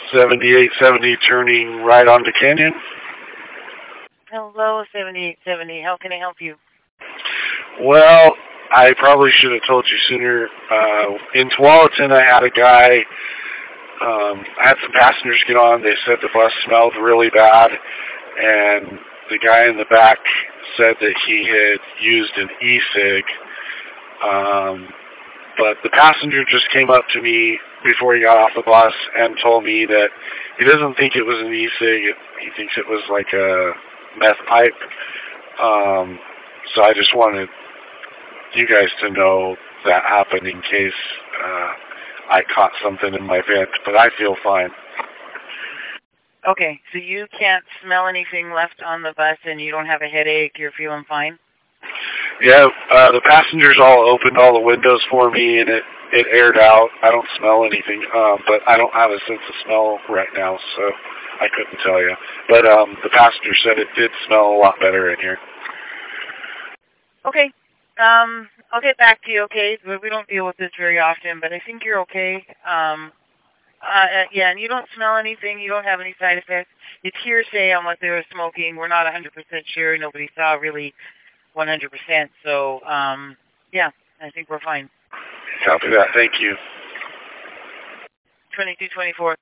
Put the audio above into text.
7870 turning right onto Canyon. Hello, 7870. How can I help you? Well, I probably should have told you sooner. In Tualatin, I had a guy, I had some passengers get on. They said the bus smelled really bad, and the guy in the back said that he had used an e-cig. But the passenger just came up to me before he got off the bus and told me that he doesn't think it was an e-cig. He thinks it was like a meth pipe. So I just wanted you guys to know that happened in case I caught something in my vent, but I feel fine. Okay, so you can't smell anything left on the bus and you don't have a headache, you're feeling fine? Yeah, the passengers all opened all the windows for me and it aired out. I don't smell anything, but I don't have a sense of smell right now, so I couldn't tell you. But the passenger said it did smell a lot better in here. Okay. I'll get back to you, okay? We don't deal with this very often, but I think you're okay. Yeah, and you don't smell anything. You don't have any side effects. It's hearsay on what they were smoking. We're not 100% sure. Nobody saw really 100%. So, yeah, I think we're fine. Copy that. Thank you. 2224.